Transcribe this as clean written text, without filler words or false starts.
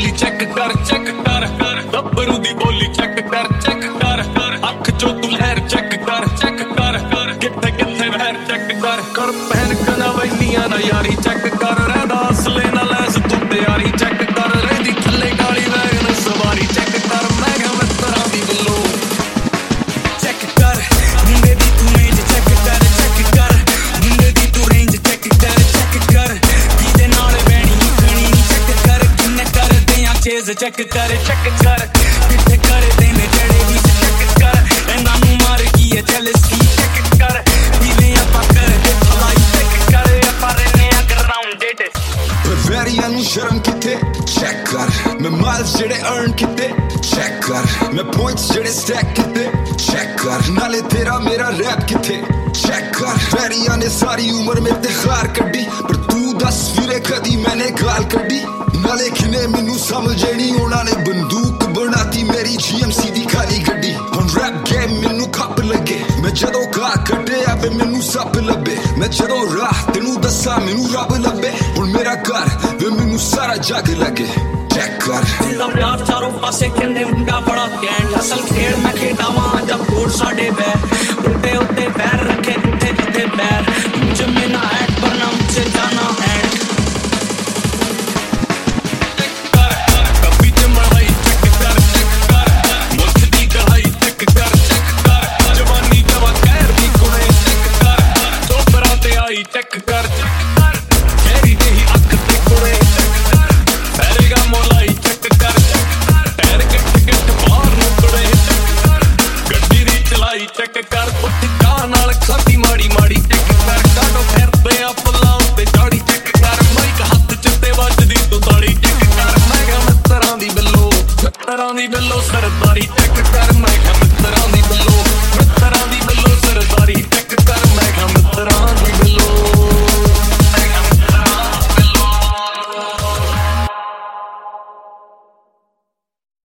ਬੋਲੀ ਚੈੱਕ ਕਰ ਗੱਭਰੂ ਦੀ ਬੋਲੀ ਚੈੱਕ ਕਰ ਅੱਖ ਚੋਂ ਤੂੰ ਲਹਿਰ ਚੈੱਕ ਕਰ ਕਿੱਥੇ ਕਿੱਥੇ ਵਹਿਰ ਚੈੱਕ ਕਰ ਪਹਿਨ ਕਨਾ ਵੈਲੀਆਂ ਨਾ ਯਾਰੀ ਚੈੱਕ ਕਰ ਰਹਿੰਦਾ ਅਸਲੇ ਨਾਲ ਲੈਸ ਤੂੰ ਤਿਆਰੀ ਚੈੱਕ ਕਰ ਰਹਿੰਦੀ ਥੱਲੇ ਕਾਲੀ ਵੈਗਨ ਸਵਾਰੀ ਚੈੱਕ ਕਰ ਮੈਂ ਕਿਹਾ ਮਿੱਤਰਾਂ ਦੀ ਵੱਲੋਂ ਚੈੱਕ ਕਰ ਮੁੰਡੇ ਦੀ ਤੂੰ ਰੇਂਜ ਚੈੱਕ ਕਰ ਮੁੰਡੇ ਦੀ ਤੂੰ ਰੇਂਜ ਚੈੱਕ ਕਰ ਜਿਹਦੇ ਨਾਲ ਬਹਿਣੀ ਖਣੀ ਚੈੱਕ ਕਰ ਕਿੰਨੇ ਕਰਦੇ ਆ ਚੇਜ਼ ਚੈੱਕ ਕਰ ਕਿੱਥੇ ਕਰਦੇ ਨੇ ਜਿਹੜੇ ਵੀ ਚੈੱਕ ਕਰ ਇਹਨਾਂ ਨੂੰ ਮਾਰ ਕੀ ਹੈ ਜੈਲਸ ਕੀ ਚੈੱਕ ਕਰ ਜਿਵੇਂ ਆਪਾਂ ਕਰਦੇ ਭਲਾਈ ਚੈੱਕ ਕਰ ਆਪਾਂ ਰਹਿੰਦੇ ਆ ਗਰਾਊਂਡਡ ਪਰ ਵੈਰੀਆਂ ਨੂੰ ਸ਼ਰਮ ਕਿੱਥੇ ਚੈੱਕ ਕਰ ਮੈਂ ਮਾਈਲਸ ਜਿਹੜੇ ਅਰਨ ਕੀਤੇ ਚੈੱਕ ਕਰ ਮੈਂ ਪੁਆਇੰਟਸ ਜਿਹੜੇ ਸਟੈਕ ਕੀਤੇ ਚੈੱਕ ਕਰ ਨਾਲੇ ਤੇਰਾ ਮੇਰਾ ਰੈਪ ਕਿੱਥੇ ਚੈੱਕ ਕਰ ਵੈਰੀਆਂ ਨੇ ਸਾਰੀ ਉਮਰ ਮੇਰੇ ਤੇ ਖਾਰ ਕੱਢੀ ਪਰ ਤੂੰ ਦੱਸ ਵੀਰੇ ਕਦੀ ਮੈਨੇ ਗਾਲ ਕੱਢੀ ਨਾਲੇ ਕਿਨੇ ਮੈਨੂੰ ਸਮਝੇ ਨਹੀਂ ਉਹਨਾਂ ਨੇ ਬੰਦੂਕ ਬਣਾਤੀ ਮੇਰੀ GMC ਦੀ ਖਾਲੀ ਗੱਡੀ ਹੁਣ ਰੈਪ ਗੇਮ ਮੈਨੂੰ ਖੱਪ ਲੱਗੇ ਮੈਂ ਜਦੋਂ ਗਾ ਕੱਢਿਆ ਵੇ ਮੈਨੂੰ ਸੱਪ ਲੱਭੇ ਮੈਂ ਜਦੋਂ ਰਾਹ ਤੈਨੂੰ ਦੱਸਾਂ ਮੈਨੂੰ ਰੱਬ ਲੱਭੇ ਹੁਣ ਮੇਰਾ ਘਰ ਵੇ ਮੈਨੂੰ ਸਾਰਾ ਜੱਗ ਲੱਗੇ ਚੈੱਕ ਕਰ ਦਿਲਾਂ ਪਿਆਰ ਚਾਰੋਂ ਪਾਸੇ ਕਹਿੰਦੇ ਮੁੰਡਾ ਬੜਾ ਘੈਂਟ ਅਸਲ ਖੇਡ ਮੈਂ ਖੇਡਾਵਾਂ ਜਦ ਕੋਟ ਸਾਡੇ ਬੈਰ ਉੱਤੇ ਉੱਤੇ ਪੈਰ ਰੱਖੇ ਪੁੱਠੇ ਜਿੱਥੇ ਪੈਰ ਜੰਮੇ ਨਾ ਐਟ ਪਰ ਨਾ ਮੁਝੇ ਜਾਣਾ ਐਟ ਚੈੱਕ ਕਰ ਖੈਰੀ ਤੇ ਹੀ ਅੱਖ ਤੇ ਕੁੜੇ ਫੈਰੇਗਾ ਮੋਲਾਈ ਚੈੱਕ ਕਰ ਪੈਰ ਕਿੱਟ ਬਾਹਰ ਨੂੰ ਤੁੜੇ ਗੱਡੀ ਦੀ ਚਲਾਈ ਚੈੱਕ ਕਰ ਉੱਠ ਕਾਂ ਨਾਲ ਖਾਦੀ ਮਾੜੀ ਚੈੱਕ ਕਰ ਕਾਟੋ ਫਿਰਦੇ ਆ ਫੁੱਲਾਂ ਉੱਤੇ ਝਾੜੀ ਚੈੱਕ ਕਰ ਮਾਈਕ ਹੱਥ ਚ ਤੇ ਵੱਜਦੀ ਤੂੰ ਤਾੜੀ ਚੈੱਕ ਕਰ ਮੈਂ ਕਿਹਾ ਮਿੱਤਰਾਂ ਦੀ ਬੱਲੋ ਸਰਦਾਰੀ ਚੈੱਕ ਕਰ